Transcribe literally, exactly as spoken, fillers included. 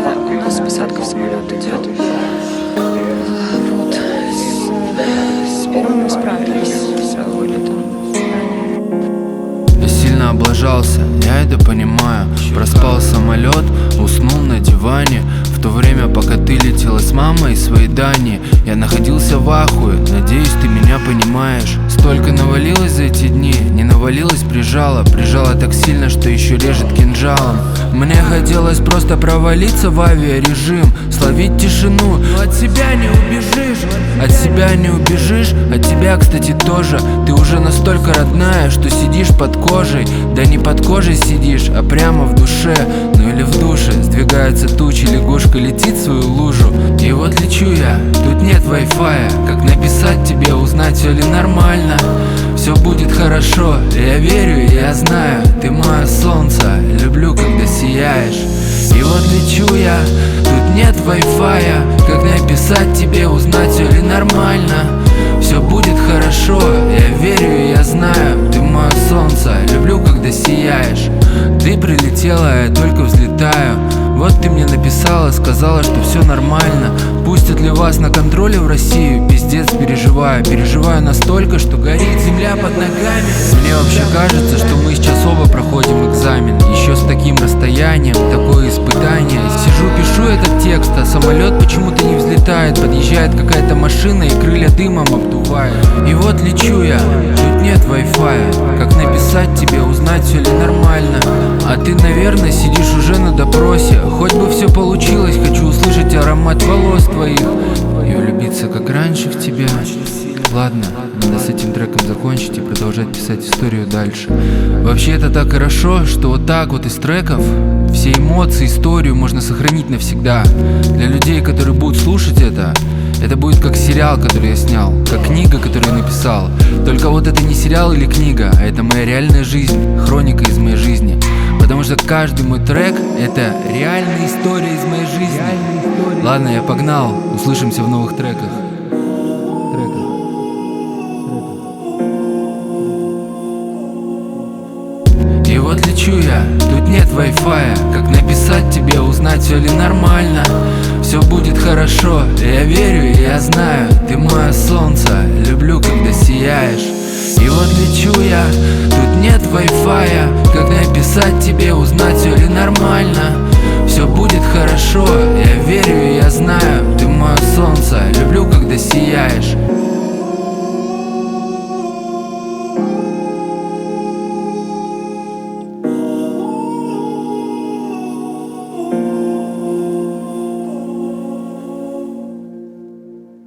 у нас посадка в самолет идет. Вот. С, с первым мы справились, с вылетом. Я сильно облажался, я это понимаю. Проспал самолет, уснул на диване. В то время, пока ты летела с мамой из своей Дании, я находился в ахуе, надеюсь, ты меня понимаешь. Столько навалилось за эти дни, не навалилось, прижало. Прижало так сильно, что еще режет кинжалом. Мне хотелось просто провалиться в авиарежим, словить тишину, но от себя не убежишь. От себя не убежишь, от тебя, кстати, тоже. Ты уже настолько родная, что сидишь под кожей. Да не под кожей сидишь, а прямо в душе. Ну или в душе. Сдвигаются тучи, лягушка летит в свою лужу. И вот лечу я, тут нет вай-фая. Как написать тебе, узнать, все ли нормально? Все будет хорошо, я верю и я знаю. Ты мое солнце, люблю, когда сияешь. И вот лечу я, тут нет вай-фая. Как написать тебе, узнать, все ли нормально? Все будет хорошо, я верю и я знаю. Ты мое солнце, люблю, когда сияешь. Ты прилетела, я только взлетаю. Вот ты мне написала, сказала, что все нормально. Пустят ли вас на контроле в Россию? Пиздец, переживаю, переживаю настолько, что горит земля под ногами. Мне вообще кажется, что мы сейчас оба проходим экзамен. Еще с таким расстоянием, такое испытание. Сижу, пишу этот текст, а самолет почему-то не взлетает. Подъезжает какая-то машина и крылья дымом обдувает. И вот лечу я, тут нет вай-фая. Как написать тебе, узнать, все ли нормально? А ты, наверное, сидишь уже на допросе. Хоть бы все получилось, хочу услышать аромат волос твоих и влюбиться, как раньше, в тебя. Ладно, надо с этим треком закончить и продолжать писать историю дальше. Вообще это так хорошо, что вот так вот из треков все эмоции, историю можно сохранить навсегда. Для людей, которые будут слушать это, это будет как сериал, который я снял, как книга, которую я написал. Только вот это не сериал или книга, а это моя реальная жизнь, хроника из моей жизни. Потому что каждый мой трек — это реальная история из моей жизни. Ладно, я погнал, услышимся в новых треках. И вот лечу я, тут нет вай-фая. Как написать тебе, узнать, все ли нормально? Все будет хорошо, я верю и я знаю. Ты мое солнце, люблю, когда сияешь. И вот лечу я, тут нет вай-фая. Как написать тебе, узнать, все ли нормально? Все будет хорошо,